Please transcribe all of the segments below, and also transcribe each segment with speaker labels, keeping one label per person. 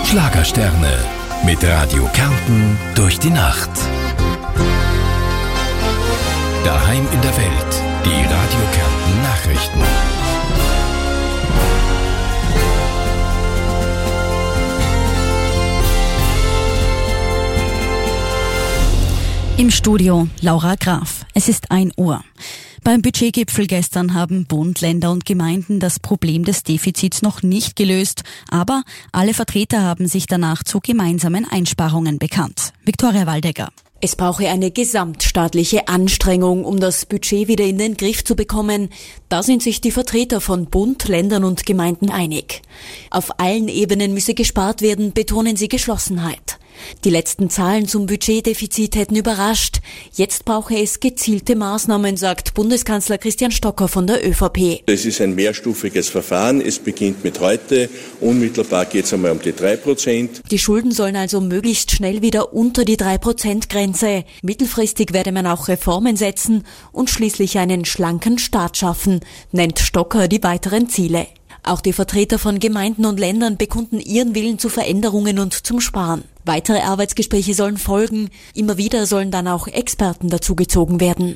Speaker 1: Schlagersterne mit Radio Kärnten durch die Nacht. Daheim in der Welt, die Radio Kärnten Nachrichten.
Speaker 2: Im Studio Laura Graf. Es ist 1 Uhr. Beim Budgetgipfel gestern haben Bund, Länder und Gemeinden das Problem des Defizits noch nicht gelöst, aber alle Vertreter haben sich danach zu gemeinsamen Einsparungen bekannt. Viktoria Waldecker.
Speaker 3: Es brauche eine gesamtstaatliche Anstrengung, um das Budget wieder in den Griff zu bekommen. Da sind sich die Vertreter von Bund, Ländern und Gemeinden einig. Auf allen Ebenen müsse gespart werden, betonen sie Geschlossenheit. Die letzten Zahlen zum Budgetdefizit hätten überrascht. Jetzt brauche es gezielte Maßnahmen, sagt Bundeskanzler Christian Stocker von der ÖVP.
Speaker 4: Es ist ein mehrstufiges Verfahren. Es beginnt mit heute. Unmittelbar geht es einmal um die 3%.
Speaker 3: Die Schulden sollen also möglichst schnell wieder unter die 3%-Grenze. Mittelfristig werde man auch Reformen setzen und schließlich einen schlanken Staat schaffen, nennt Stocker die weiteren Ziele. Auch die Vertreter von Gemeinden und Ländern bekunden ihren Willen zu Veränderungen und zum Sparen. Weitere Arbeitsgespräche sollen folgen. Immer wieder sollen dann auch Experten dazugezogen werden.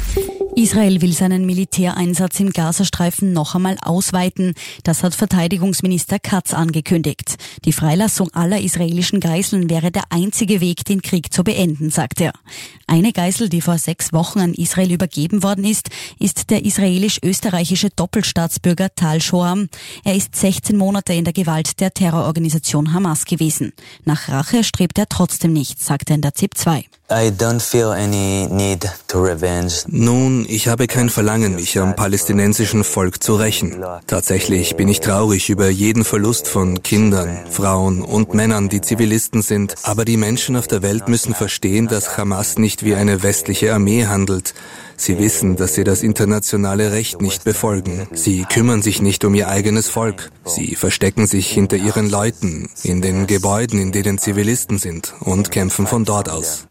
Speaker 2: Israel will seinen Militäreinsatz im Gazastreifen noch einmal ausweiten. Das hat Verteidigungsminister Katz angekündigt. Die Freilassung aller israelischen Geiseln wäre der einzige Weg, den Krieg zu beenden, sagt er. Eine Geisel, die vor 6 Wochen an Israel übergeben worden ist, ist der israelisch-österreichische Doppelstaatsbürger Tal Shoam. Er ist 16 Monate in der Gewalt der Terrororganisation Hamas gewesen. Nach Rache strebt er trotzdem nicht, sagt er in der ZIP 2.
Speaker 5: I don't feel any need to revenge.
Speaker 6: Nun, ich habe kein Verlangen, mich am palästinensischen Volk zu rächen. Tatsächlich bin ich traurig über jeden Verlust von Kindern, Frauen und Männern, die Zivilisten sind. Aber die Menschen auf der Welt müssen verstehen, dass Hamas nicht wie eine westliche Armee handelt. Sie wissen, dass sie das internationale Recht nicht befolgen. Sie kümmern sich nicht um ihr eigenes Volk. Sie verstecken sich hinter ihren Leuten, in den Gebäuden, in denen Zivilisten sind, und kämpfen von dort aus.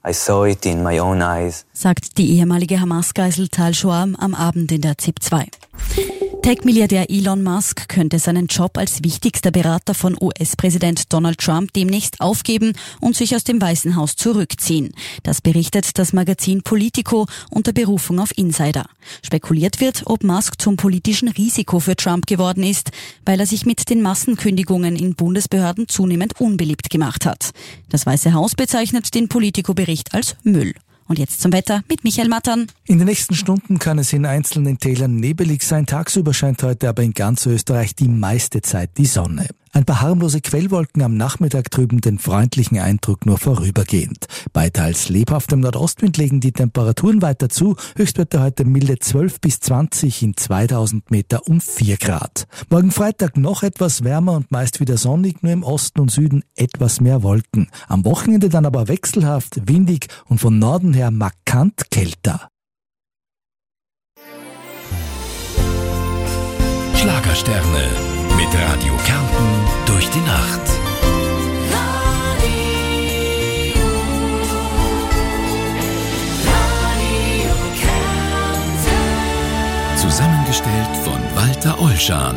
Speaker 2: Sagt die ehemalige Hamas-Geisel Tal Shoam am Abend in der ZIP 2. Tech-Milliardär Elon Musk könnte seinen Job als wichtigster Berater von US-Präsident Donald Trump demnächst aufgeben und sich aus dem Weißen Haus zurückziehen. Das berichtet das Magazin Politico unter Berufung auf Insider. Spekuliert wird, ob Musk zum politischen Risiko für Trump geworden ist, weil er sich mit den Massenkündigungen in Bundesbehörden zunehmend unbeliebt gemacht hat. Das Weiße Haus bezeichnet den Politico-Bericht als Müll. Und jetzt zum Wetter mit Michael Mattern.
Speaker 7: In den nächsten Stunden kann es in einzelnen Tälern nebelig sein. Tagsüber scheint heute aber in ganz Österreich die meiste Zeit die Sonne. Ein paar harmlose Quellwolken am Nachmittag trüben den freundlichen Eindruck nur vorübergehend. Bei teils lebhaftem Nordostwind legen die Temperaturen weiter zu. Höchstwerte heute milde 12 bis 20 in 2000 Meter um 4 Grad. Morgen Freitag noch etwas wärmer und meist wieder sonnig, nur im Osten und Süden etwas mehr Wolken. Am Wochenende dann aber wechselhaft, windig und von Norden her markant kälter.
Speaker 1: Schlagersterne mit Radio Kärnten durch die Nacht. Radio Kärnten. Zusammengestellt von Walter Olschan.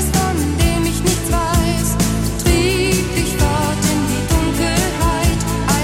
Speaker 8: Trieb dich fort in die Dunkelheit.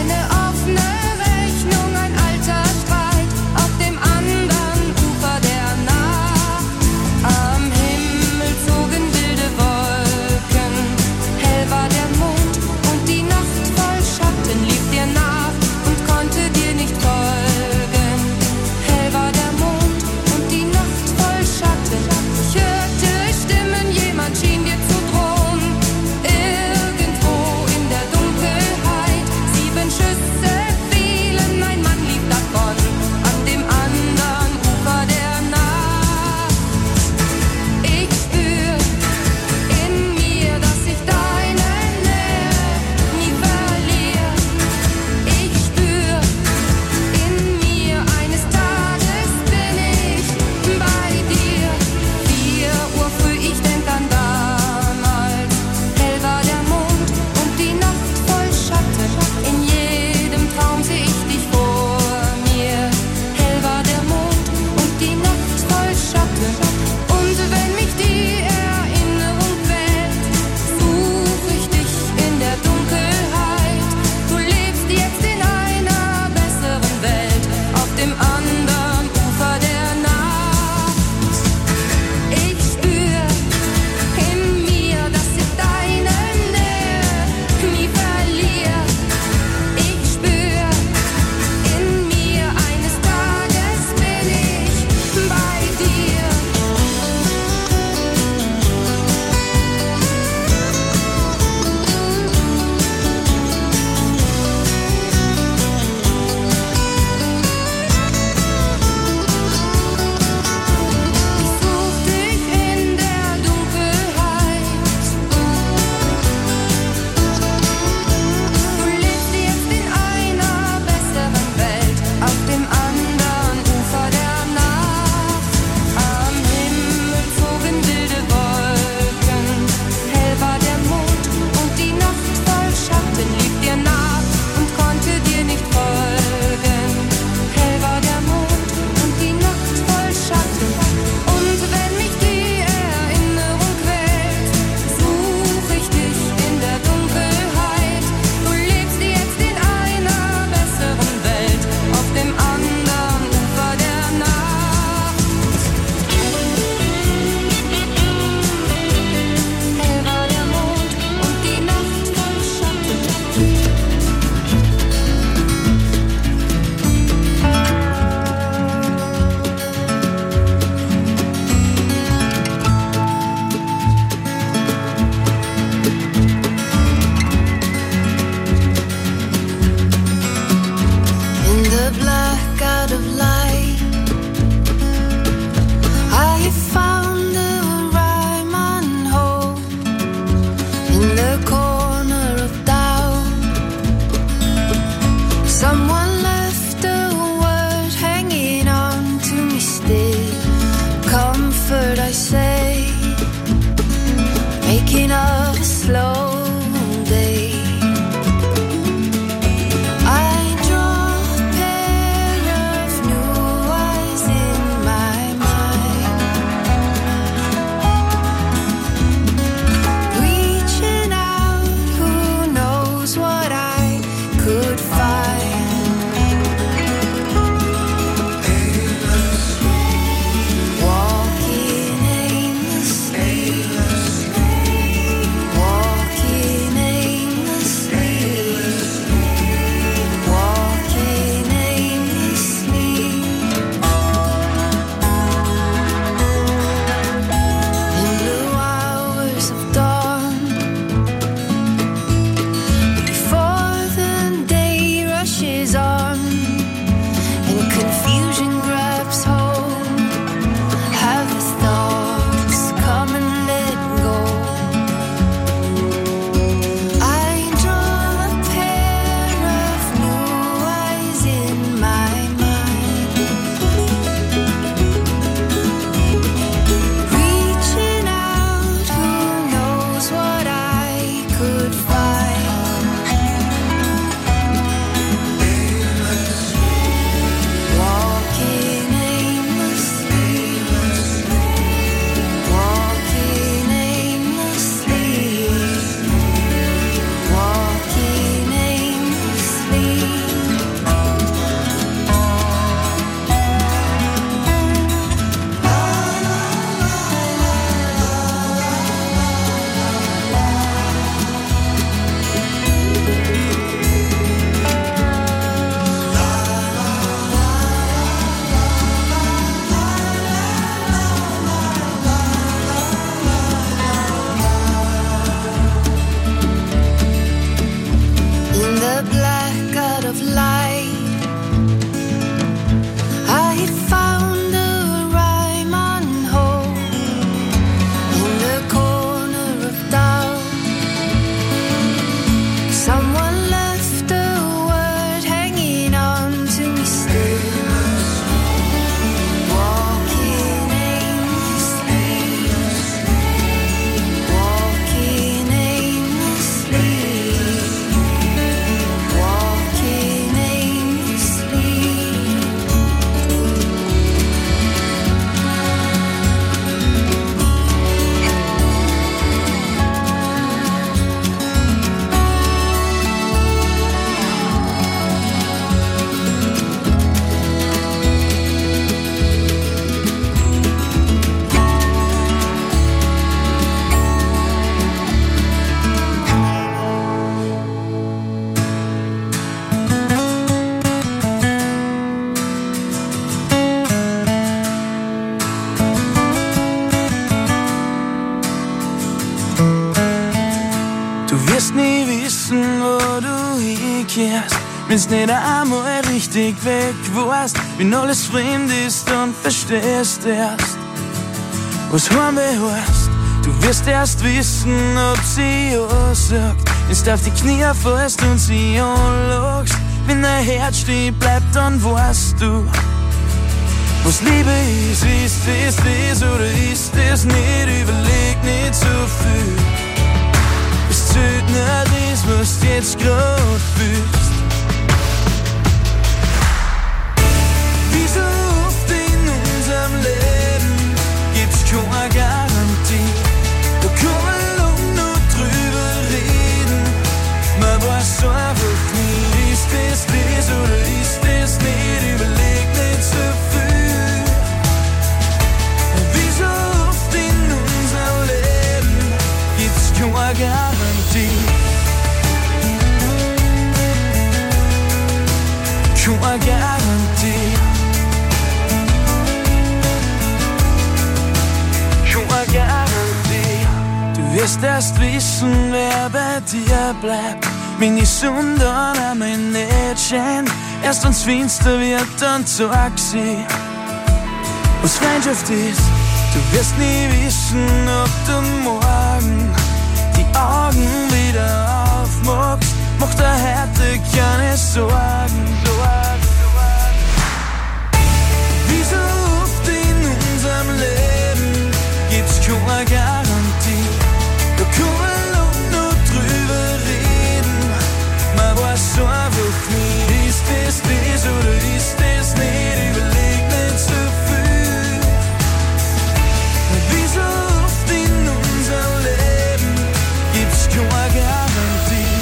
Speaker 8: wenn's nicht einmal richtig weg warst, wenn alles fremd ist und verstehst erst, was Heimweh heißt. Du wirst erst wissen, ob sie ja sagt, wenn's auf die Knie fällst und sie anlachst. Wenn dein Herz stehen bleibt, dann weißt du, was Liebe ist. Ist es das oder ist es nicht? Überleg nicht so viel. Es zählt nur das, was du jetzt grad fühlst. Wie so oft in unserem Leben gibt's keine Garantie. Da kann man lang noch drüber reden. Man weiß einfach nie, ist es das oder ist es nicht? Überleg nicht so viel. Wie so oft in unserem Leben gibt's keine Garantie. Keine Garantie. Keine Garantie. Du wirst erst wissen, wer bei dir bleibt, wenn die Sonne dann einmal nicht scheint. Erst wenn's finster wird, dann zeig sie, was Freundschaft ist. Du wirst nie wissen, ob du morgen die Augen wieder aufmachst. Mach dir heute keine Sorgen. Wie so oft in unserem Leben gibt's keine Garantie. Da kann man lang noch drüber reden. Man weiß einfach nie, ist es das oder ist es nicht? Überleg nicht so viel. Wie so oft in unserem Leben gibt's keine Garantie.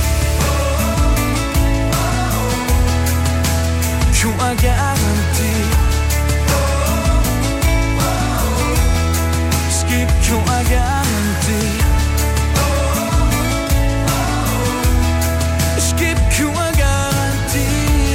Speaker 8: Keine Garantie. Es gibt keine Garantie. Es gibt keine Garantie.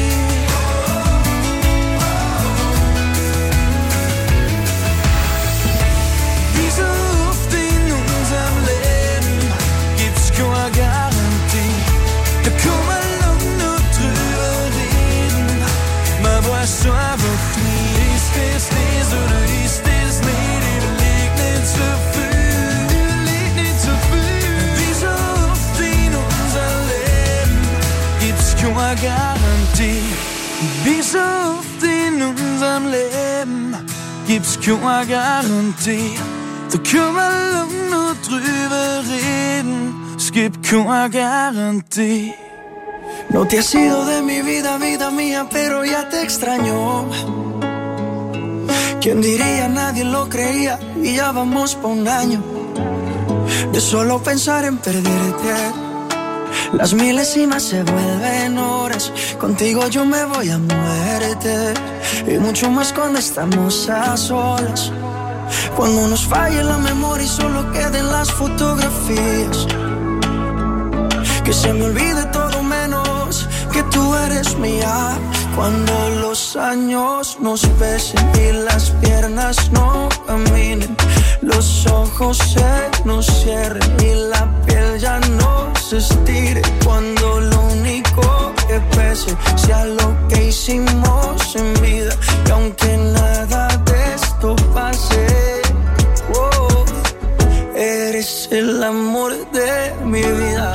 Speaker 8: Wie so oft in unserem Leben gibt's keine Garantie. Da kann man lang noch drüber reden. Man weiß einfach nie, ist es das oder ist es nicht? Überleg nicht so viel. Überleg nicht so viel. Wie so oft in unserem Leben gibt's keine Garantie. Wie so oft in unserem Leben gibt's keine Garantie. Da kann man lang noch drüber reden. Es gibt keine Garantie.
Speaker 9: No te has ido de mi vida, vida mía, pero ya te extraño. ¿Quién diría? Nadie lo creía y ya vamos pa' un año de solo pensar en perderte. Las milésimas se vuelven horas, contigo yo me voy a muerte. Y mucho más cuando estamos a solas, cuando nos falle la memoria y solo queden las fotografías. Que se me olvide todo menos que tú eres mía. Cuando los años nos pesen y las piernas no caminen, los ojos se nos cierren y la piel ya no se estire. Cuando lo único que pese sea lo que hicimos en vida. Y aunque nada de esto pase, oh, eres el amor de mi vida.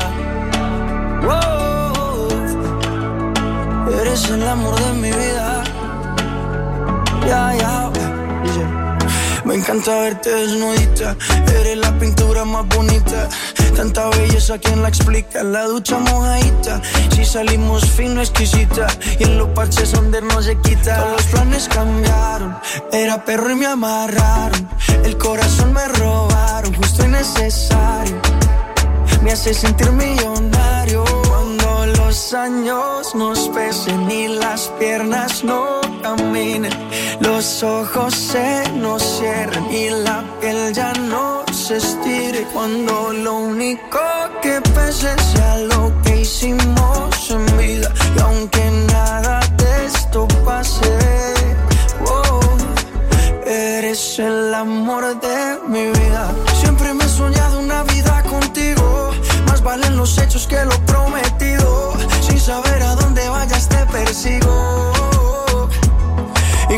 Speaker 9: Oh, eres el amor de mi vida. Ya, ya, me encanta verte desnudita. Eres la pintura más bonita. Tanta belleza, ¿quién la explica? La ducha mojadita. Si salimos fino, exquisita. Y en los parches donde no se quita. Todos los planes cambiaron. Era perro y me amarraron. El corazón me robaron. Justo y necesario. Me hace sentir millonario. Cuando los años nos pesen y las piernas no caminen, los ojos se nos cierren y la piel ya no se estire. Cuando lo único que pese sea lo que hicimos en vida. Y aunque nada de esto pase, oh, eres el amor de mi vida. Siempre me he soñado una vida contigo. Más valen los hechos que lo prometido. Sin saber a dónde va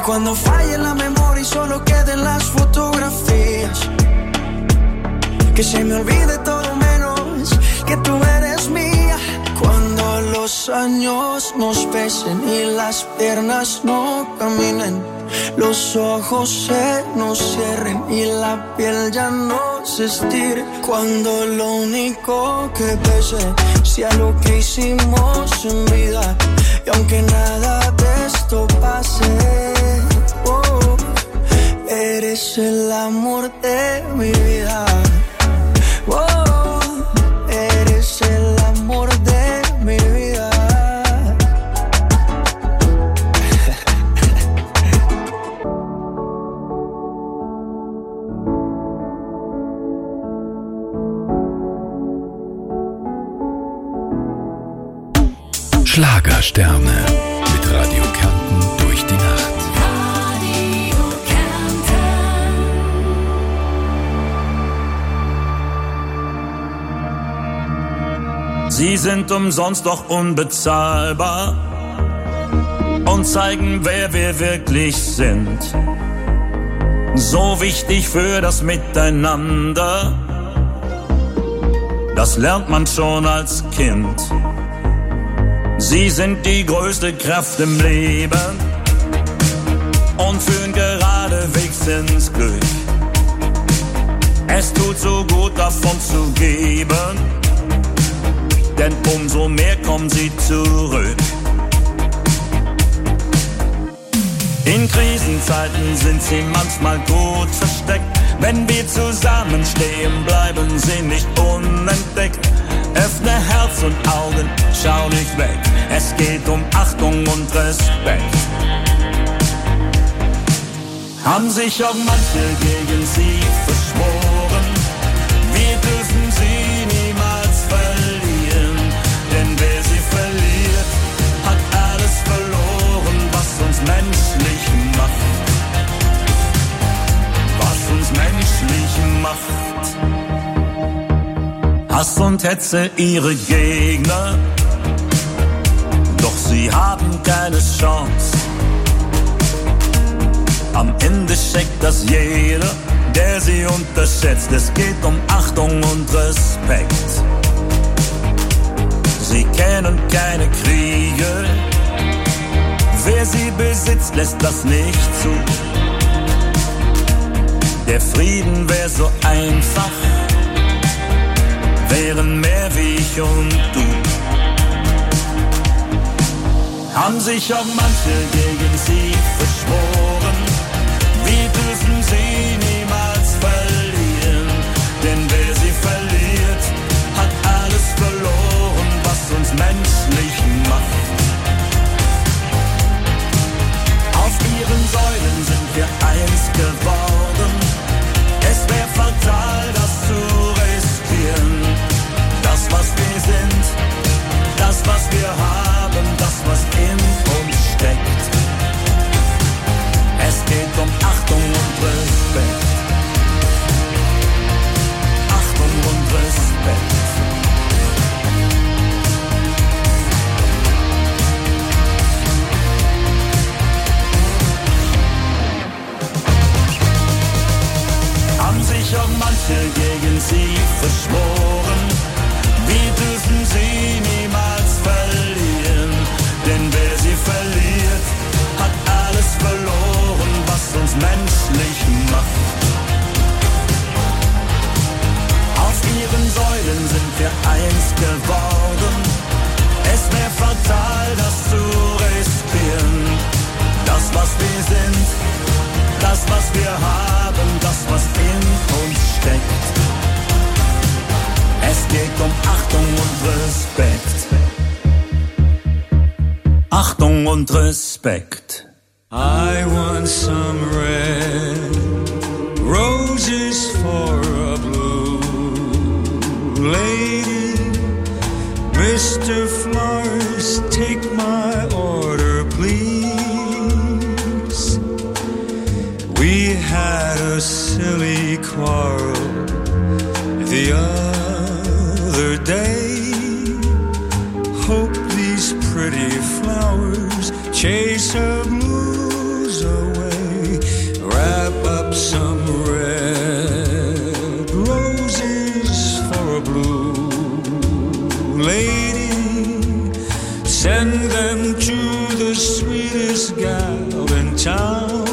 Speaker 9: cuando falle la memoria y solo queden las fotografías, que se me olvide todo menos que tú eres mía. Cuando los años nos pesen y las piernas no caminen, los ojos se nos cierren y la piel ya no se estire. Cuando lo único que pese sea lo que hicimos en vida, y aunque nada de esto pase, oh, eres el amor de mi vida. Oh, eres el amor de mi vida.
Speaker 1: Schlagersterne mit Radio Kärnten durch die Nacht.
Speaker 10: Radio Kärnten.
Speaker 11: Sie sind umsonst doch unbezahlbar und zeigen, wer wir wirklich sind. So wichtig für das Miteinander, das lernt man schon als Kind. Sie sind die größte Kraft im Leben und führen geradewegs ins Glück. Es tut so gut, davon zu geben, denn umso mehr kommen sie zurück. In Krisenzeiten sind sie manchmal gut versteckt. Wenn wir zusammenstehen, bleiben sie nicht unentdeckt. Öffne Herz und Augen, schau nicht weg. Es geht um Achtung und Respekt. Haben sich auch manche gegen sie verschworen. Wir dürfen sie niemals verlieren. Denn wer sie verliert, hat alles verloren, was uns menschlich macht. Was uns menschlich macht. Hass und Hetze ihre Gegner, doch sie haben keine Chance. Am Ende checkt das jeder, der sie unterschätzt. Es geht um Achtung und Respekt. Sie kennen keine Kriege, wer sie besitzt, lässt das nicht zu. Der Frieden wäre so einfach, wären mehr wie ich und du. Haben sich auch manche gegen sie verschworen. Wir dürfen sie niemals verlieren, denn wer sie verliert, hat alles verloren, was uns menschlich macht. Auf ihren Säulen sind wir eins geworden. Es wäre fatal, das zu riskieren. Das, was wir sind, das, was wir haben, das, was in uns steckt. Es geht um Achtung und Respekt. Achtung und Respekt. Haben sich auch manche gegen sie verschworen. Wir dürfen sie niemals verlieren, denn wer sie verliert, hat alles verloren, was uns menschlich macht. Auf ihren Säulen sind wir eins geworden. Es wäre fatal, das zu riskieren. Das, was wir sind, das, was wir haben, das, was in uns steckt. Es geht um Achtung und Respekt. Achtung und Respekt.
Speaker 8: I want some red roses for a blue lady. Mr. Flowers, take my order, please. We had a silly quarrel the other day. Hope these pretty flowers chase her blues away. Send them to the sweetest gal in town.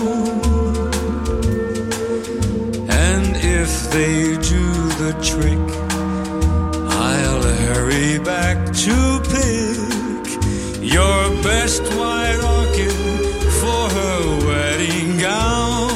Speaker 8: And if they do the trick, I'll hurry back to pick your best white orchid for her wedding gown.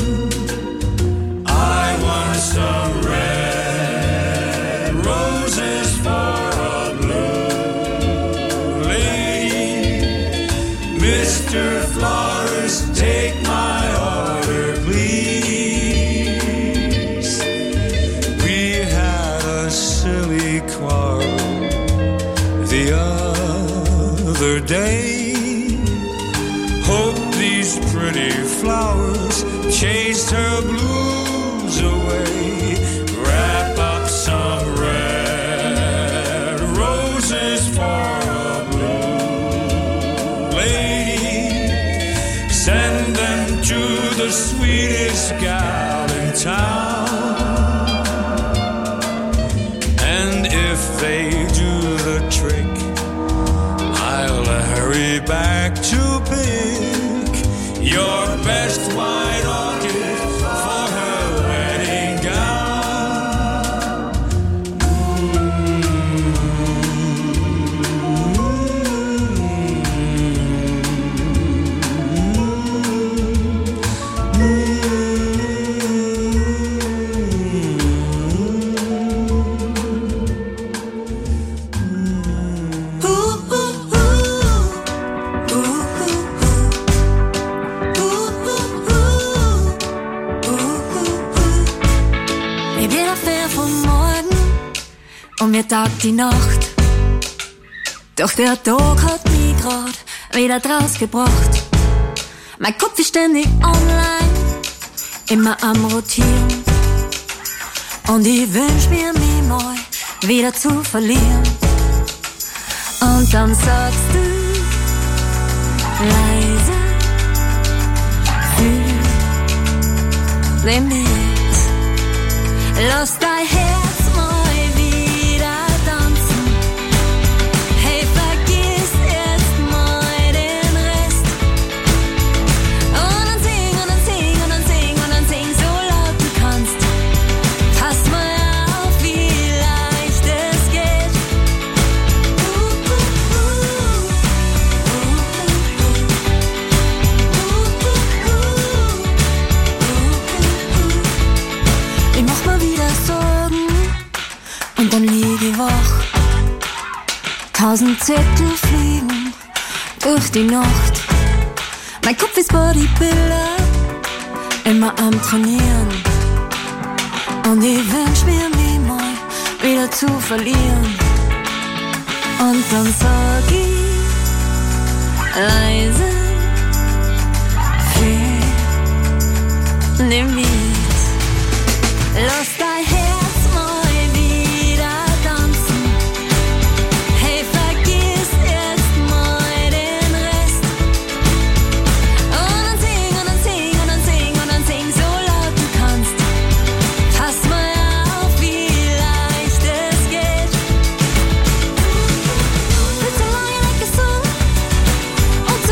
Speaker 8: I want some red roses for a blue lady. Mr. Florist, take my order, please. We had a silly quarrel the other day. Hope these pretty flowers chased her blues away. Wrap up some red roses for a blue lady. Send them to the sweetest gal in town. And if they do the trick, I'll hurry back to pick your best white orchid for her wedding gown.
Speaker 12: Ich bin ein Fan vom Morgen und mir tagt die Nacht. Doch der Tag hat mich grad wieder draus gebracht. Mein Kopf ist ständig online, immer am Rotieren. Und ich wünsch mir, mich mal wieder zu verlieren. Und dann sagst du leise, fühl den Beat. Lass dein Herz mal wieder tanzen. Hey, vergiss erst mal den Rest. Und dann sing, und dann sing, und dann sing, und dann sing so laut du kannst. Pass mal auf, wie leicht es geht. Ich mach mal wieder Sorgen und dann lieg ich wach. 1000 Zettel fliegen durch die Nacht. Mein Kopf ist Bodybuilder, immer am Trainieren. Und ich wünsch mir, mich mal wieder zu verlieren. Und dann sag ich leise, fühl den Beat. Lass dein Herz mal wieder tanzen. Hey, vergiss erst mal den Rest. Und dann sing, und dann sing, und dann sing, und dann sing so laut du kannst. Pass mal auf, wie leicht es geht. Wird so lange nicht gesungen und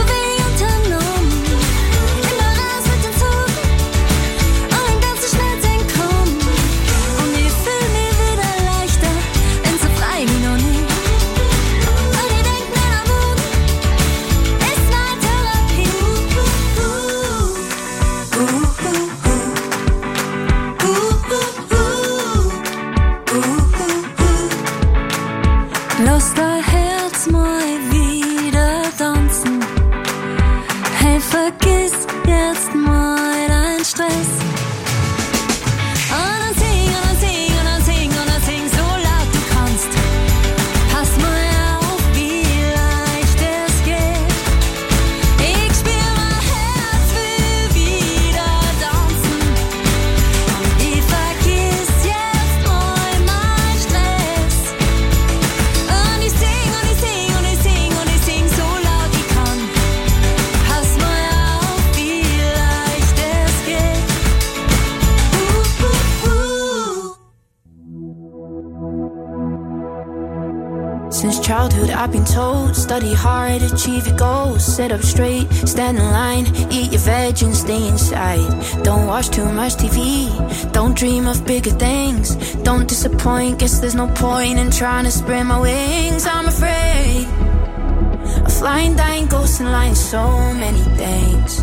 Speaker 13: childhood I've been told, study hard, achieve your goals, sit up straight, stand in line, eat your veg and stay inside. Don't watch too much TV, don't dream of bigger things, don't disappoint, guess there's no point in trying to spread my wings. I'm afraid of flying, dying, ghosts and lying, so many things.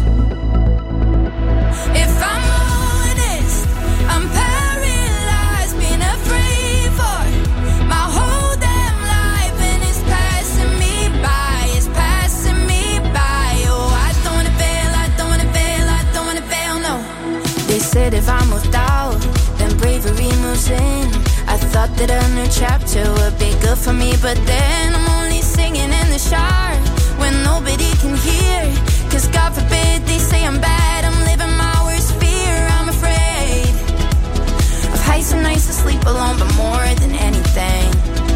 Speaker 13: If I'm honest, I'm paralyzed, been afraid for my whole damn life, and it's passing me by, it's passing me by. Oh, I don't wanna fail, I don't wanna fail, I don't wanna fail, no. They said if I moved out, then bravery moves in. I thought that a new chapter would be good for me, but then I'm only singing in the shower when nobody can hear. Cause God forbid they say I'm bad, I'm living my worst fear. I'm afraid of heights and nights to sleep alone, but more than anything,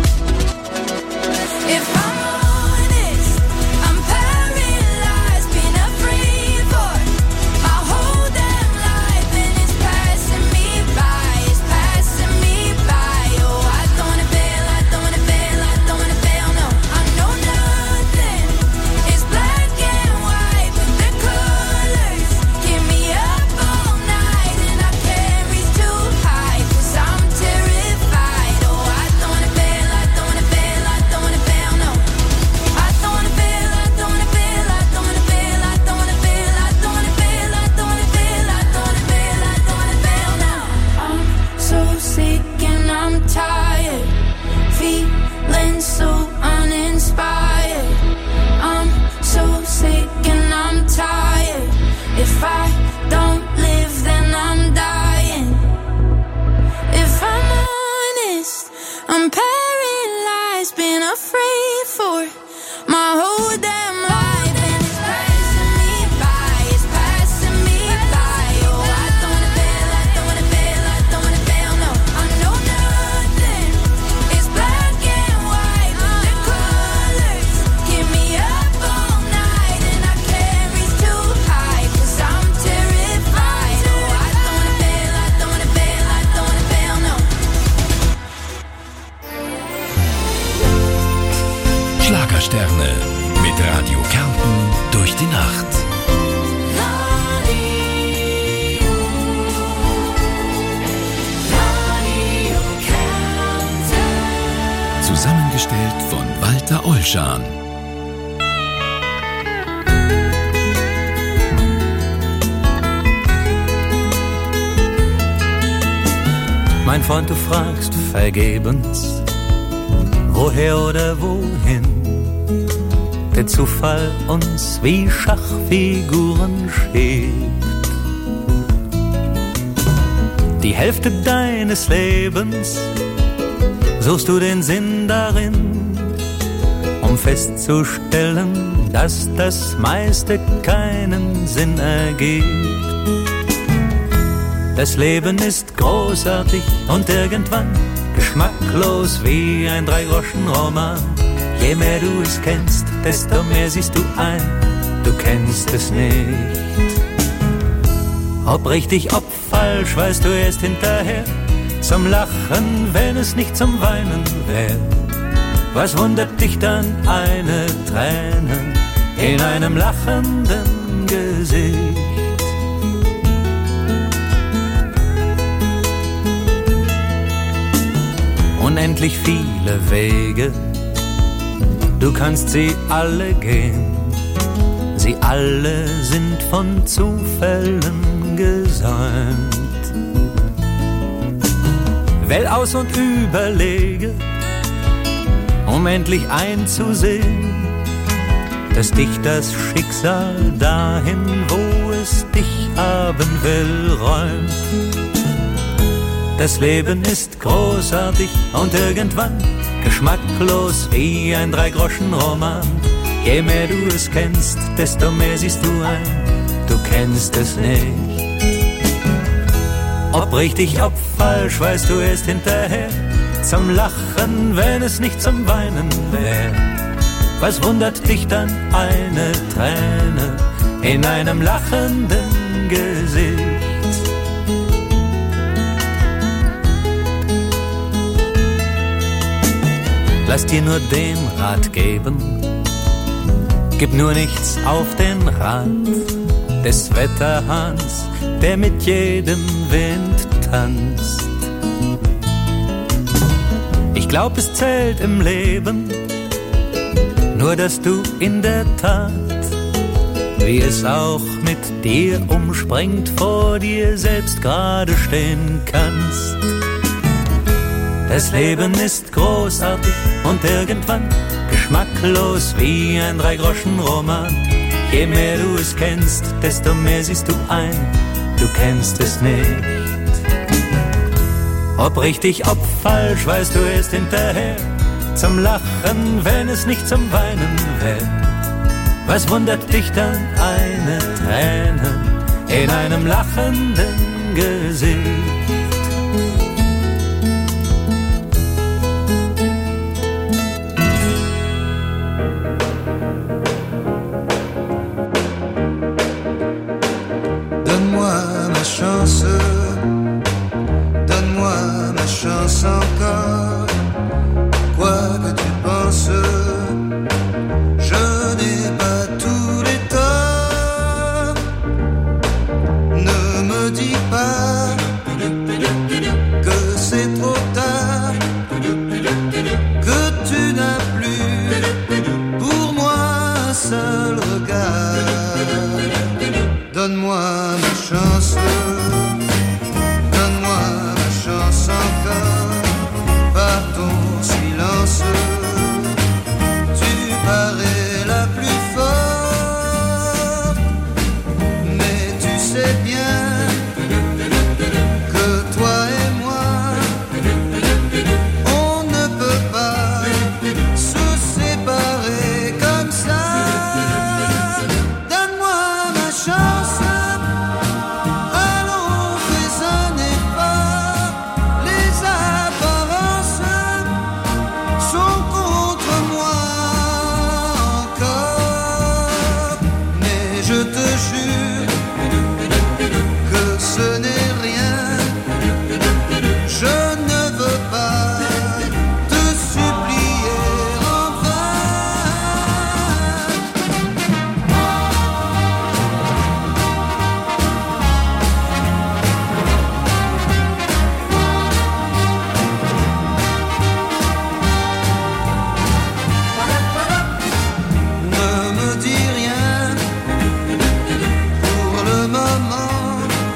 Speaker 13: if I'm honest, I'm paralyzed, been afraid for my whole damn life, and it's passing me by, it's passing me by. Oh, I don't wanna fail, I don't wanna fail, I don't wanna fail, no. I know nothing is black and white, but the colors keep me up all night, and I can't reach too high, cause I'm terrified. Oh, I don't wanna fail, I don't wanna fail, I don't wanna fail, no. I don't wanna fail, I don't wanna fail, I don't wanna fail, I don't wanna fail, I don't wanna fail, I don't wanna fail, I don't wanna fail, I don't wanna fail now. I'm so sick and I'm tired, feeling so uninspired. I'm so sick and I'm tired. If I don't live, then I'm dying. If I'm honest, I'm paralyzed, been afraid for my whole damn life, and it's passing me by, it's passing me by. Oh, I don't wanna fail, I don't wanna fail, I don't wanna fail, no. I know nothing is black and white, but the colors keep me up all night, and I can't reach too high, cause I'm terrified. Oh, I don't wanna fail, I don't wanna fail, I don't wanna fail, no.
Speaker 1: Schlagersterne mit Radio Kärnten durch die Nacht. Zusammengestellt von Walter Ollschan.
Speaker 14: Mein Freund, du fragst vergebens, woher oder wohin der Zufall uns wie Schachfiguren schiebt. Die Hälfte deines Lebens suchst du den Sinn darin, um festzustellen, dass das meiste keinen Sinn ergibt. Das Leben ist großartig und irgendwann geschmacklos wie ein Drei-Groschen-Roman. Je mehr du es kennst, desto mehr siehst du ein, du kennst es nicht. Ob richtig, ob falsch, weißt du erst hinterher. Zum Lachen, wenn es nicht zum Weinen wär. Was wundert dich dann eine Träne in einem lachenden Gesicht? Unendlich viele Wege, du kannst sie alle gehen. Sie alle sind von Zufällen gesäumt. Wähl aus und überlege, um endlich einzusehen, dass dich das Schicksal dahin, wo es dich haben will, räumt. Das Leben ist großartig und irgendwann geschmacklos wie ein Drei-Groschen-Roman. Je mehr du es kennst, desto mehr siehst du ein, du kennst es nicht. Ob richtig, ob falsch, weißt du erst hinterher. Zum Lachen, wenn es nicht zum Weinen wär. Was wundert dich dann eine Träne in einem lachenden Gesicht? lass dir nur den Rat geben, gib nur nichts auf den Rat des Wetterhahns, der mit jedem Wind tanzt. Ich glaub, es zählt im Leben nur, dass du in der Tat, wie es auch mit dir umspringt, vor dir selbst gerade stehen kannst. Das Leben ist großartig und irgendwann geschmacklos wie ein Drei-Groschen-Roman. Je mehr du es kennst, desto mehr siehst du ein, du kennst es nicht. Ob richtig, ob falsch, weißt du erst hinterher. Zum Lachen, wenn es nicht zum Weinen wär. Was wundert dich dann eine Träne in einem lachenden Gesicht?
Speaker 8: Donne-moi ma chance encore, quoi que tu penses, je n'ai pas tous les torts. Ne me dis pas que c'est trop tard, que tu n'as plus pour moi un seul regard. Donne-moi ma chance. Tu parais la plus forte, mais tu sais bien que toi et moi, on ne peut pas se séparer comme ça. Donne-moi ma chance, allons fais un effort, les apparences sont contre moi encore, mais je te jure que ce n'est rien. Je ne veux pas te supplier en Ne me dis rien pour le moment,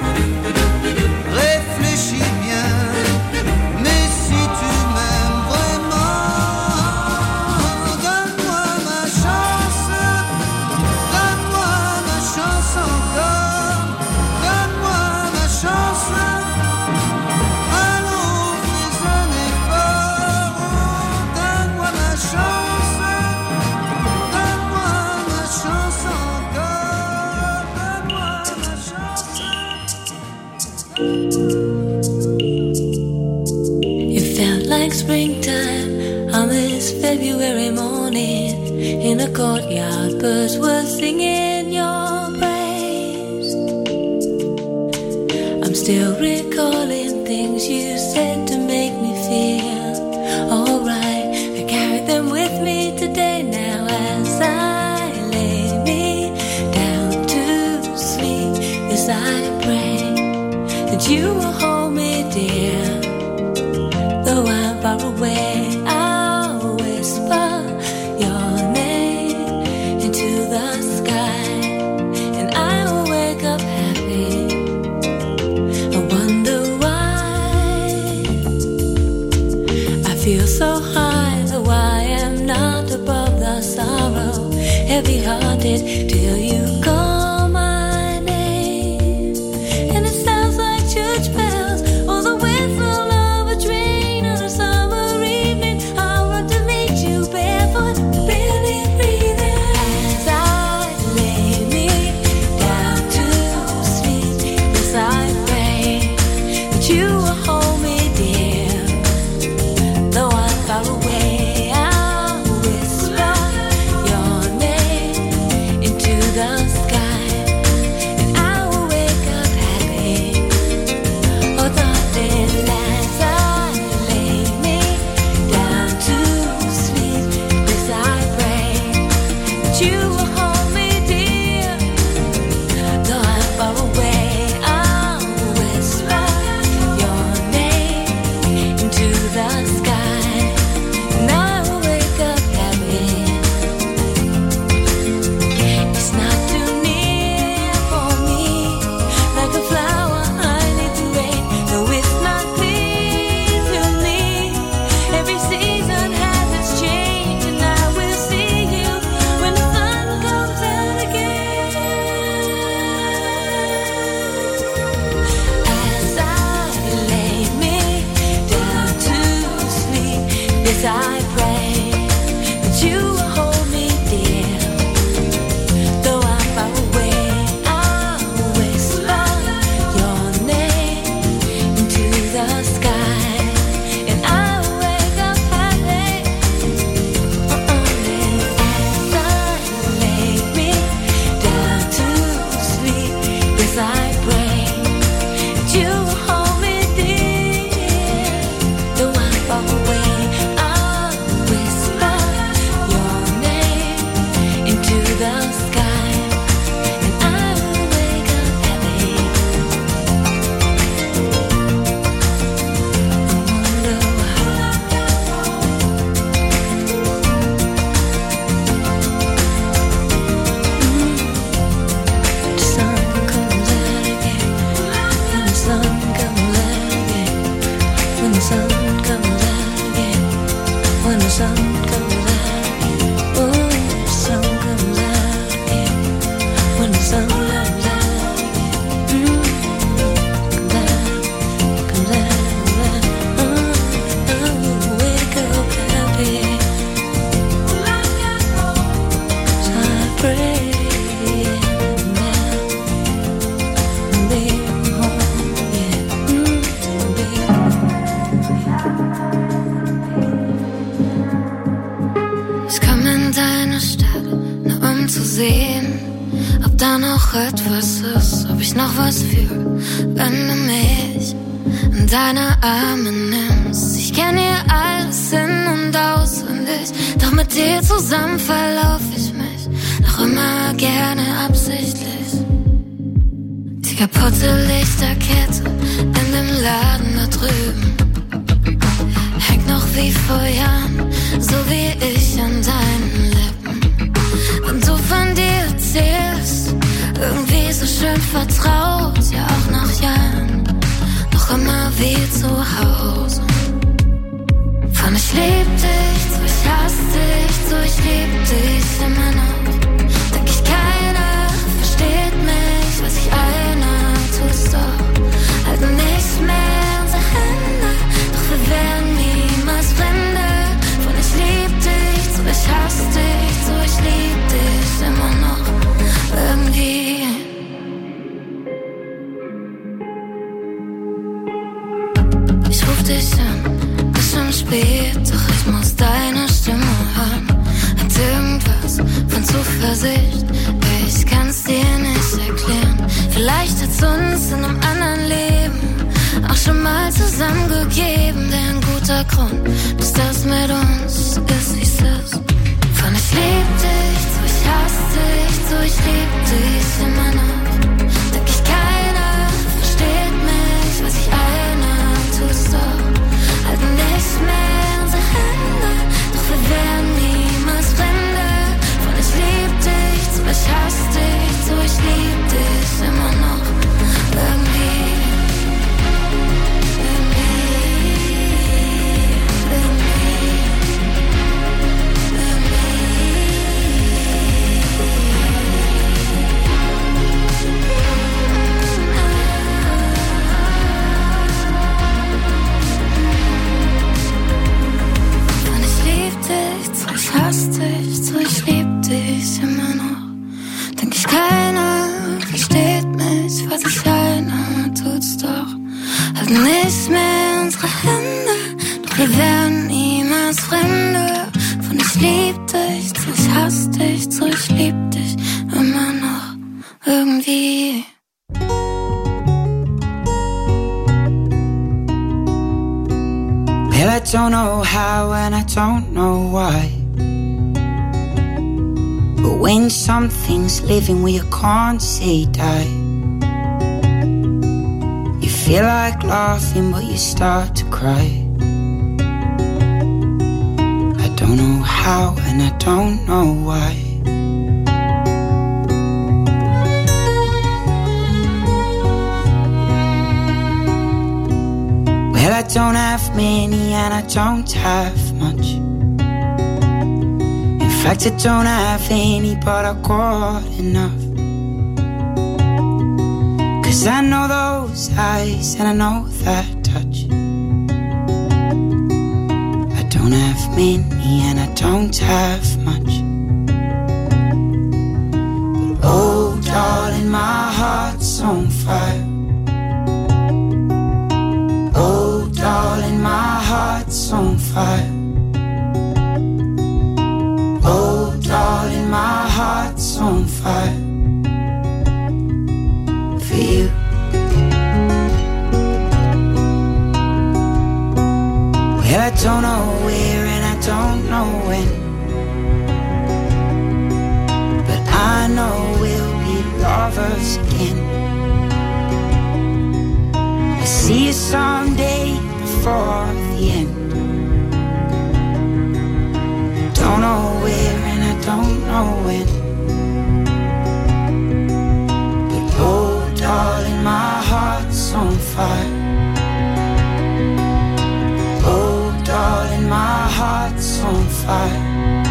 Speaker 8: réfléchis bien, mais si tu m'aimes vraiment, donne-moi ma chance encore, donne-moi ma chance, allons fais un effort, donne-moi ma chance, donne-moi ma chance encore, donne-moi ma chance.
Speaker 12: It felt like springtime on this February morning. In a courtyard, birds were singing your praise. I'm still recalling things you said to make me feel alright. I carry them with me today now as I lay me down to sleep. Yes, I pray that you will hold me dear. Though I'm far away, I'll whisper your name into the sky, and I will wake up happy. I wonder why I feel so high, though I am not above the sorrow. Heavy-hearted till you call my name, and it sounds like church bells or the whistle of a train on a summer evening. I'll run to meet you barefoot, barely breathing as I lay me down to sleep. Yes, I pray that you will hold me dear. Though I'm far away, I'll whisper your name into the friend. Zu sehen, ob da noch etwas ist, ob ich noch was fühle, wenn du mich in deine Arme nimmst. Ich kenn hier alles in- und auswendig, doch mit dir zusammen verlauf ich mich noch immer gerne absichtlich. Die kaputte Lichterkette in dem Laden da drüben hängt noch wie vor Jahren, so wie ich an deinen Lippen. Und du von dir erzählst, irgendwie so schön vertraut, ja auch nach Jahren, noch immer wie zu Hause. Von ich lieb dich, zu ich hasse dich, zu ich lieb dich immer noch. Denk ich, keiner versteht mich, was ich einer tut's doch. Halten nicht mehr unsere Hände, doch wir werden niemals Fremde. Von ich lieb dich, zu ich hasse dich, zu ich lieb dich immer noch irgendwie. Ich ruf dich an, ist schon spät, doch ich muss deine Stimme hören. Hat irgendwas von Zuversicht, ich kann's dir nicht erklären. Vielleicht hat's uns in einem anderen Leben auch schon mal zusammen gegeben. Der ein guter Grund, bis das mit uns ist, wie's ist. Von ich lieb dich, zu ich hasse dich, zu ich lieb dich immer noch. Denk ich, keiner versteht mich, was ich einer tut's doch. Halten nicht mehr unsere Hände, doch wir werden niemals Fremde. Von ich lieb dich, zu ich hasse dich, zu ich lieb dich immer noch irgendwie. Ich lieb dich immer noch. Denk ich, keiner versteht mich, was ich einer tut's doch. Halten nicht mehr unsere Hände, doch wir werden niemals Fremde. Von ich lieb dich, zu ich hasse dich, zu ich lieb dich immer noch irgendwie.
Speaker 15: Well, I don't know how and I don't know why, but when something's living where you can't say die, you feel like laughing but you start to cry. I don't know how and I don't know why. Well, I don't have many and I don't have much. In fact, I don't have any, but I got enough. 'Cause I know those eyes and I know that touch. I don't have many and I don't have much. But oh, darling, my heart's on fire. Oh, darling, my heart's on fire. Oh, darling, my heart's on fire for you. Well, I don't know where and I don't know when, but I know we'll be lovers again. I see you someday before the end. Don't know where and I don't know when, but oh, darling, my heart's on fire. Oh, darling, my heart's on fire.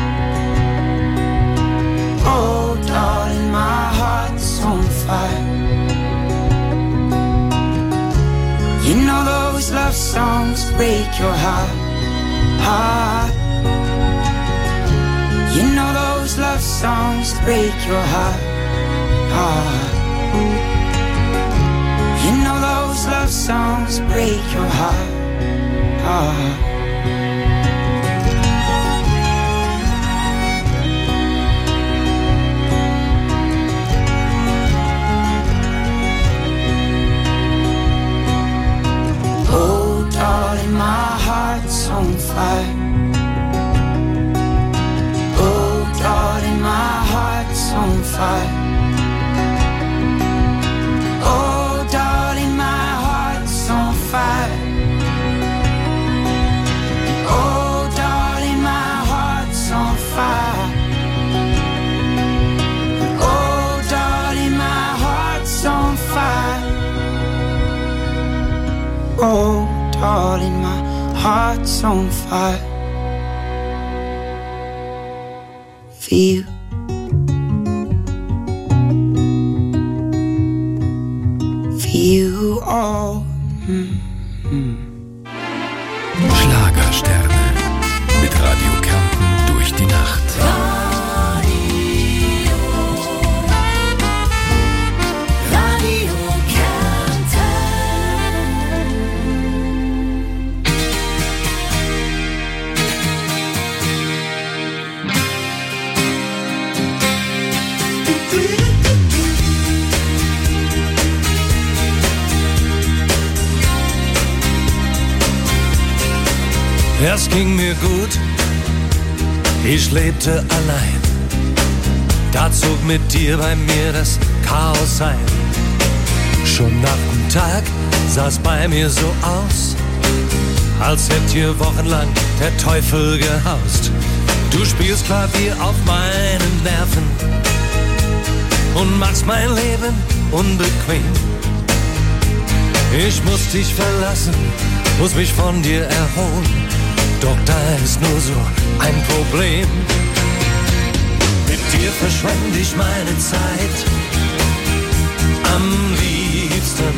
Speaker 15: Oh, darling, my heart's on fire. You know those love songs break your heart. You know those love songs break your heart. You know those love songs break your heart. Oh, darling, my heart's on fire. Oh, darling, my heart's on fire. Oh, darling, my heart's on fire. Oh, darling, my heart's on fire. Oh, darling, my heart's on fire. Oh, darling, my heart's on fire. For you. For you all.
Speaker 1: Schlagersterne mit Radio Kärnten durch die Nacht.
Speaker 10: Radio Kärnten.
Speaker 14: Es ging mir gut, ich lebte allein. Da zog mit dir bei mir das Chaos ein. Schon nach dem Tag sah's bei mir so aus, als hätt hier wochenlang der Teufel gehaust. Du spielst Klavier auf meinen Nerven und machst mein Leben unbequem. Ich muss dich verlassen, muss mich von dir erholen. Doch da ist nur so ein Problem. Mit dir verschwende ich meine Zeit am liebsten.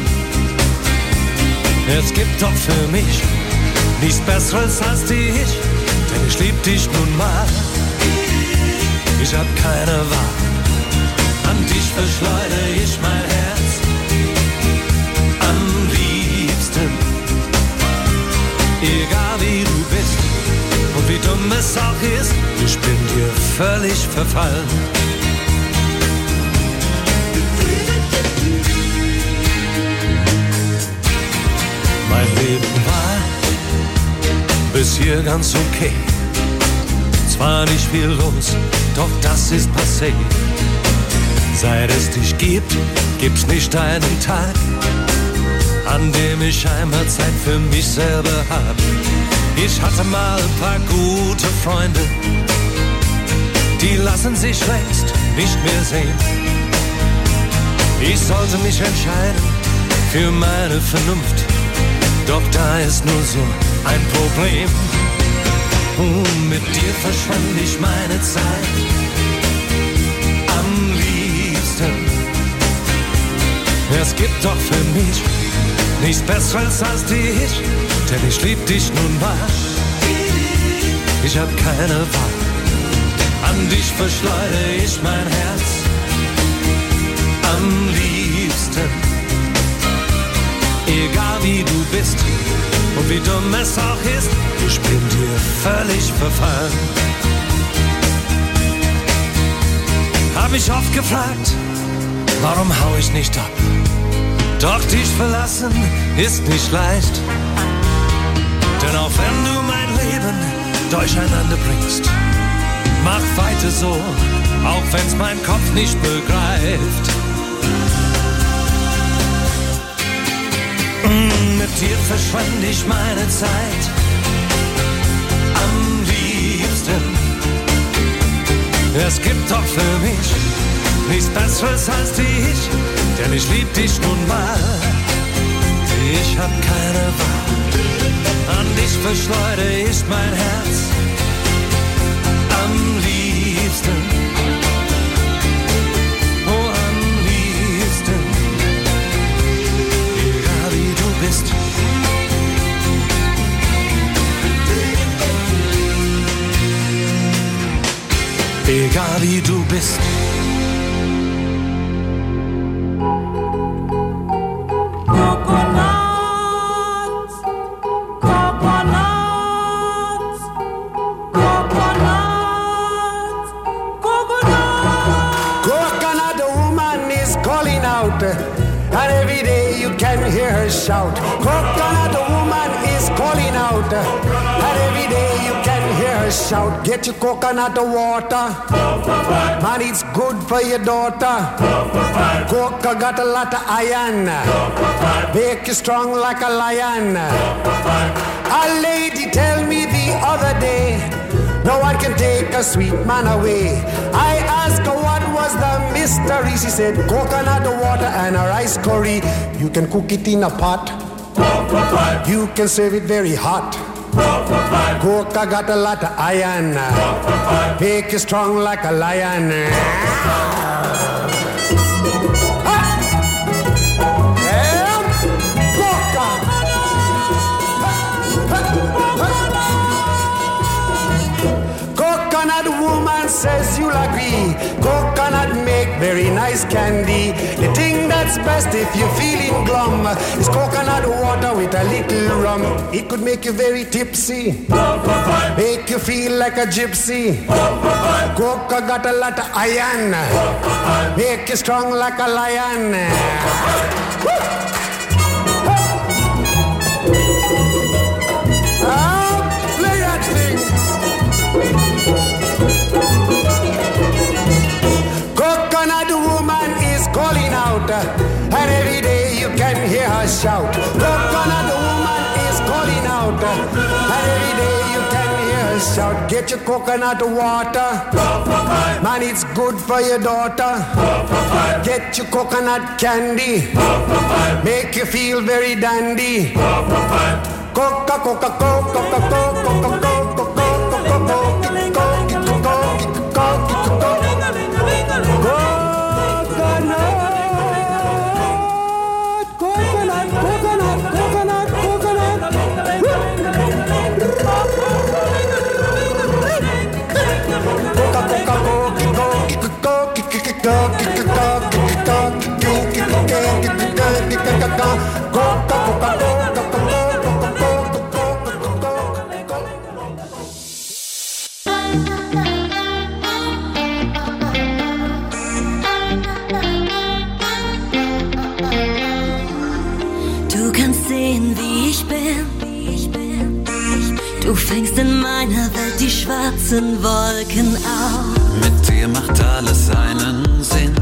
Speaker 14: Es gibt doch für mich nichts Besseres als dich, denn ich lieb dich nun mal. Ich hab keine Wahl, an dich verschleudere ich mein Herz am liebsten. Egal wie du bist und wie dumm es auch ist, ich bin dir völlig verfallen. Mein Leben war bis hier ganz okay. Zwar nicht viel los, doch das ist passé. Seit es dich gibt, gibt's nicht einen Tag, an dem ich einmal Zeit für mich selber hab. Ich hatte mal ein paar gute Freunde, die lassen sich längst nicht mehr sehen. Ich sollte mich entscheiden für meine Vernunft, doch da ist nur so ein Problem. Mit dir verschwende ich meine Zeit am liebsten. Es gibt doch für mich nichts Besseres als dich, denn ich lieb dich nun mal. Ich hab keine Wahl, an dich verschleudere ich mein Herz am liebsten. Egal wie du bist und wie dumm es auch ist, ich bin dir völlig verfallen. Hab mich oft gefragt, warum hau ich nicht ab? Doch dich verlassen ist nicht leicht. Denn auch wenn du mein Leben durcheinander bringst, mach weiter so, auch wenn's mein Kopf nicht begreift. Mit dir verschwende ich meine Zeit am liebsten. Es gibt doch für mich nichts Besseres als dich, denn ich lieb dich nun mal. Ich hab keine Wahl, an dich verschleudere ich mein Herz am liebsten. Oh, am liebsten. Egal wie du bist. Egal
Speaker 8: wie du bist.
Speaker 16: And every day you can hear her shout. Coconut woman is calling out. And every day you can hear her shout. Get your coconut water. Man, it's good for your daughter. Coca got a lot of iron. Make you strong like a lion. A lady tell me the other day, no one can take a sweet man away. I asked her what was the mystery. She said coconut water and a rice curry. You can cook it in a pot. You can serve it very hot. Coca got a lot of iron. Make you strong like a lion. Coconut woman says you'll agree. Coconut make very nice candy. The thing that's best if you're feeling glum is coconut water with a little rum. It could make you very tipsy, make you feel like a gypsy. Coca got a lot of iron, make you strong like a lion. Play that thing. Coconut woman is calling out, and every day you can hear her shout. Coconut woman is calling out, and every day you can hear her shout. Get your coconut water, man, it's good for your daughter. Get your coconut candy, make you feel very dandy. Coca, Coca, Coca, Coca, Coca, Coca, Coca.
Speaker 12: Du kannst sehen, wie ich bin. Du fängst in meiner Welt die schwarzen Wolken auf.
Speaker 11: Mit dir macht alles einen Sinn.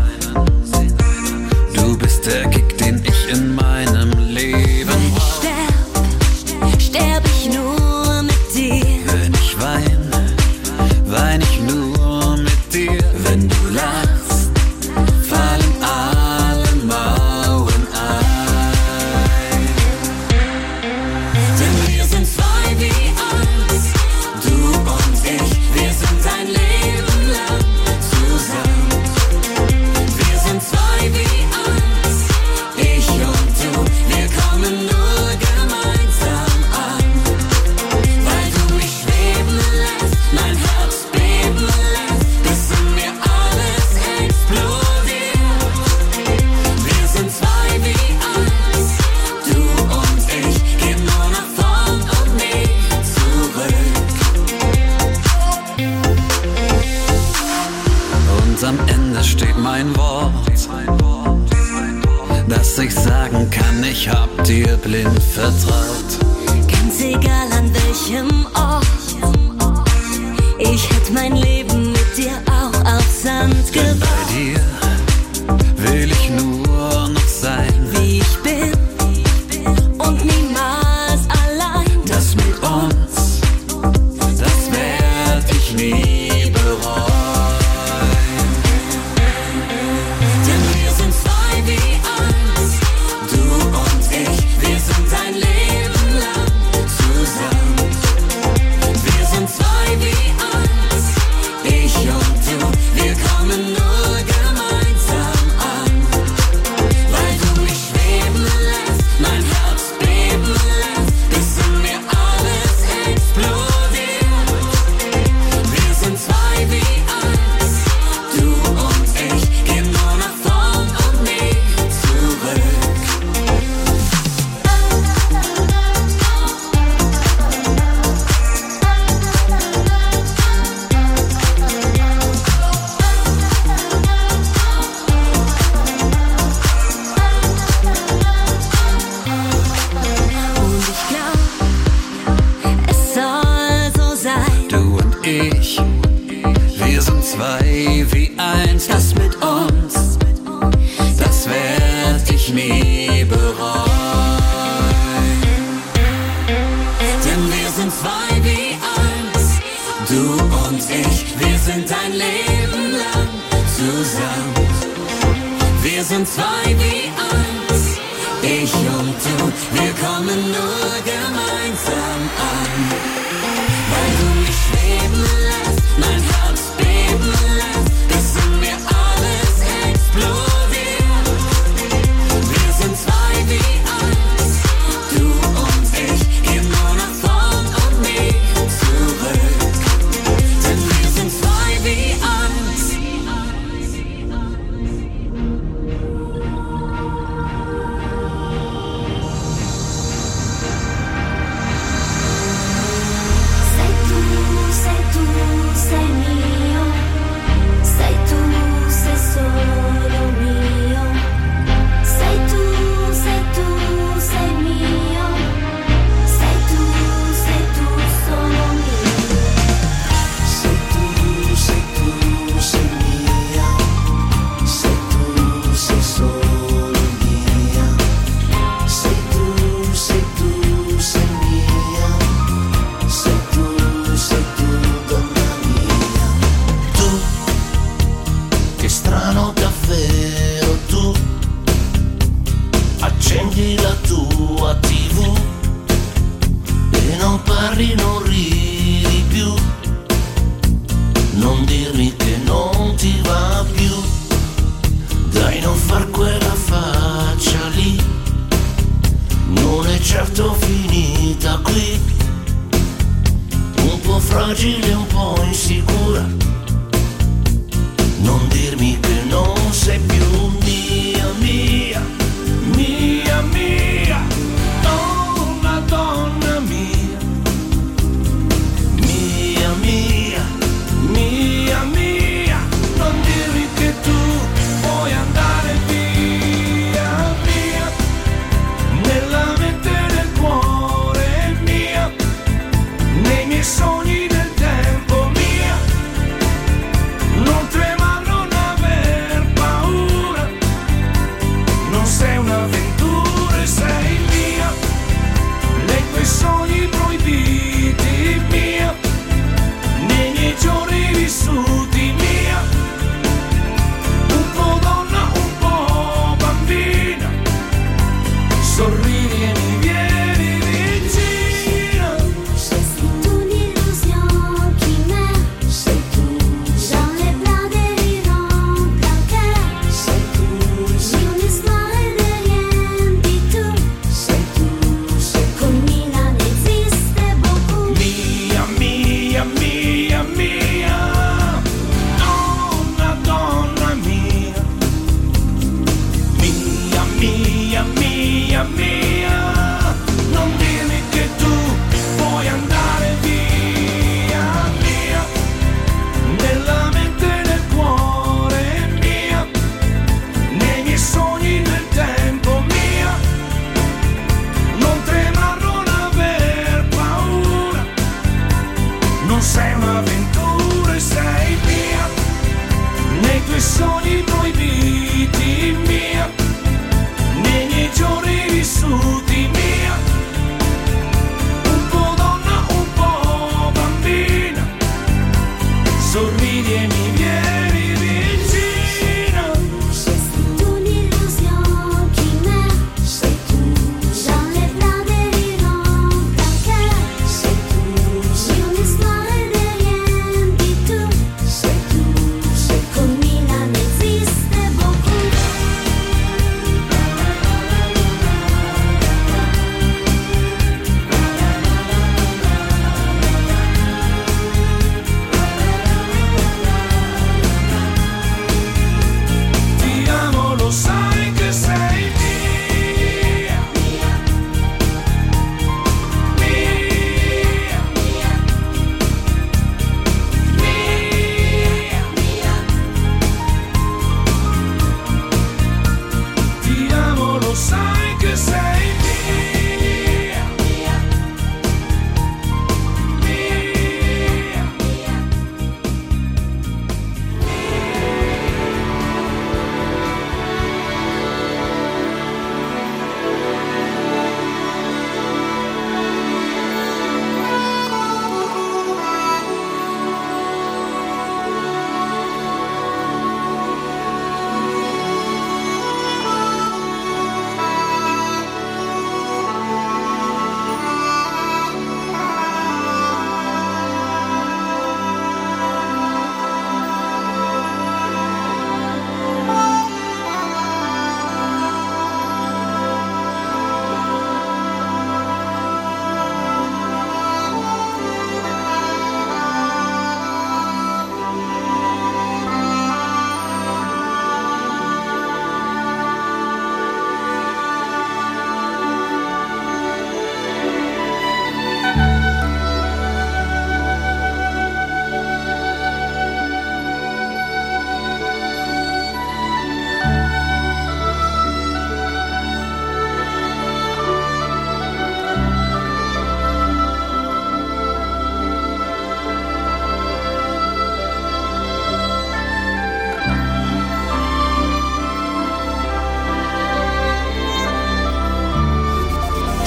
Speaker 11: Du bist der Kick, den ich in meinem Leben brauch.
Speaker 12: Sterb ich nur mit dir.
Speaker 11: Wenn ich wein ich nur mit dir. Wenn du lachst, fallen alle Mauern ein.
Speaker 12: Denn wir sind zwei wie eins, du und ich, wir sind ein Leben lang zusammen. Wir sind zwei wie eins, ich und du, wir kommen nur gemeinsam an. Weil du mich schweben lässt, mein Herz beben lässt, bis in mir alles explodiert. Wir sind zwei wie eins, du und ich, gehen nur nach vorn und nie zurück.
Speaker 11: Und am Ende steht mein Wort, dass ich sagen kann, ich hab dir blind vertraut.
Speaker 12: Ganz egal an welchem Ort, ich hätte mein Leben mit dir auch auf Sand
Speaker 11: Denn
Speaker 12: gebaut.
Speaker 11: bei dir will ich nur noch sein,
Speaker 12: Wie ich bin und niemals allein.
Speaker 11: das mit uns, das werd ich nie bereuen.
Speaker 12: Denn wir sind zwei wie eins, du und ich, wir sind ein Leben lang zusammen. Wir sind zwei wie eins, ich und du, wir kommen nur gemeinsam
Speaker 11: ich nie bereue. Denn wir sind zwei wie eins, du und ich, wir sind ein Leben lang zusammen. Wir sind zwei wie eins, ich und du, wir kommen nur gemeinsam an. Weil du mich schweben lässt, mein Herz beben lässt, bis in mir alles explodiert. Wir sind zwei wie eins, du und ich, gehen nur nach vorn und nie zurück. Denn wir sind zwei wie eins.
Speaker 10: Sei mio, sei tu, sei solo mio. Sei tu, sei mio. Sei tu, solo mio.
Speaker 11: Sei tu, sei mia. Sei tu, sei solo mia. Sei tu, sei mia. Sei tu, donna mia. Tu, che strano davvero tu. Accendi la tua TV e non parli, non ridi più. Non dirmi che non ti va più. Dai, non far quella faccia lì. Non è certo finita qui. Un po' fragile, un po' insicura. Non dirmi che non sei più mia, mia, mia, mia. Oh, una donna mia. Mia, mia, mia, mia. Non dirmi che tu vuoi andare via, via. Nella mente e nel cuore mia. Nei miei sogni del tempo mia.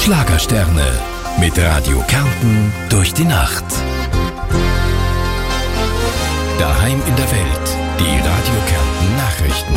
Speaker 1: Schlagersterne mit Radio Kärnten durch die Nacht. Daheim in der Welt, die Radio Kärnten Nachrichten.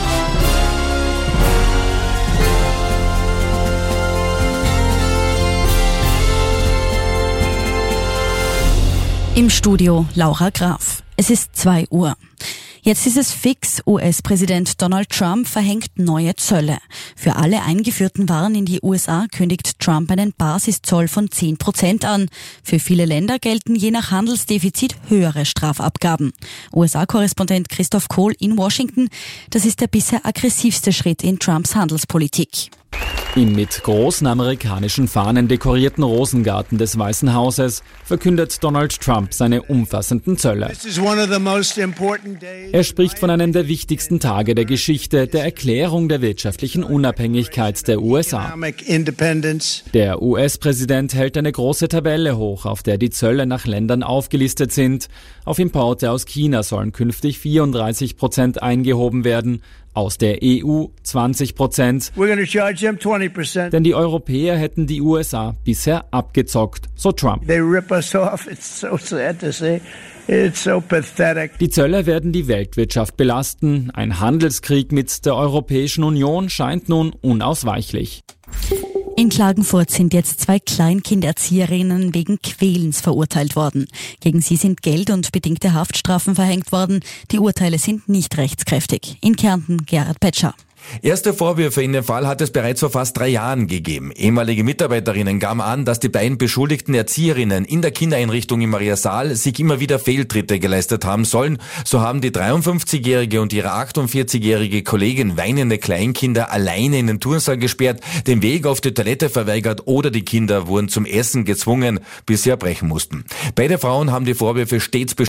Speaker 2: Im Studio Laura Graf. Es ist 2 Uhr. Jetzt ist es fix, US-Präsident Donald Trump verhängt neue Zölle. Für alle eingeführten Waren in die USA kündigt Trump einen Basiszoll von 10% an. Für viele Länder gelten je nach Handelsdefizit höhere Strafabgaben. USA-Korrespondent Christoph Kohl in Washington. Das ist der bisher aggressivste Schritt in Trumps Handelspolitik.
Speaker 17: Im mit großen amerikanischen Fahnen dekorierten Rosengarten des Weißen Hauses verkündet Donald Trump seine umfassenden Zölle. Er spricht von einem der wichtigsten Tage der Geschichte, der Erklärung der wirtschaftlichen Unabhängigkeit der USA. Der US-Präsident hält eine große Tabelle hoch, auf der die Zölle nach Ländern aufgelistet sind. Auf Importe aus China sollen künftig 34% eingehoben werden. Aus der EU 20%. Denn die Europäer hätten die USA bisher abgezockt, so Trump. Die Zölle werden die Weltwirtschaft belasten. Ein Handelskrieg mit der Europäischen Union scheint nun unausweichlich.
Speaker 2: In Klagenfurt sind jetzt 2 Kleinkinderzieherinnen wegen Quälens verurteilt worden. Gegen sie sind Geld- und bedingte Haftstrafen verhängt worden. Die Urteile sind nicht rechtskräftig. In Kärnten Gerhard Petscher.
Speaker 18: Erste Vorwürfe in dem Fall hat es bereits vor fast 3 Jahren gegeben. Ehemalige Mitarbeiterinnen gaben an, dass die beiden beschuldigten Erzieherinnen in der Kindereinrichtung in Mariasaal sich immer wieder Fehltritte geleistet haben sollen. So haben die 53-jährige und ihre 48-jährige Kollegin weinende Kleinkinder alleine in den Turnsaal gesperrt, den Weg auf die Toilette verweigert oder die Kinder wurden zum Essen gezwungen, bis sie erbrechen mussten. Beide Frauen haben die Vorwürfe stets